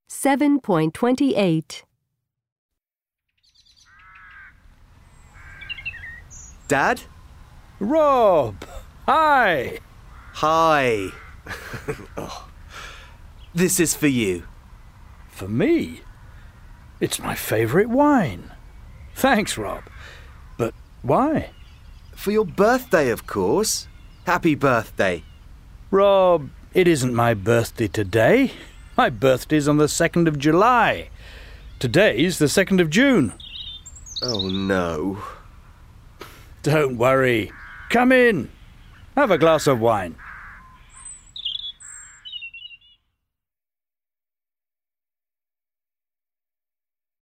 7.28. Dad? Rob! Hi! Hi. Oh. This is for you. For me? It's my favourite wine. Thanks, Rob. But why? For your birthday, of course. Happy birthday. Rob, it isn't my birthday today. My birthday's on the 2nd of July. Today's the 2nd of June. Oh, no. Don't worry. Come in. Have a glass of wine.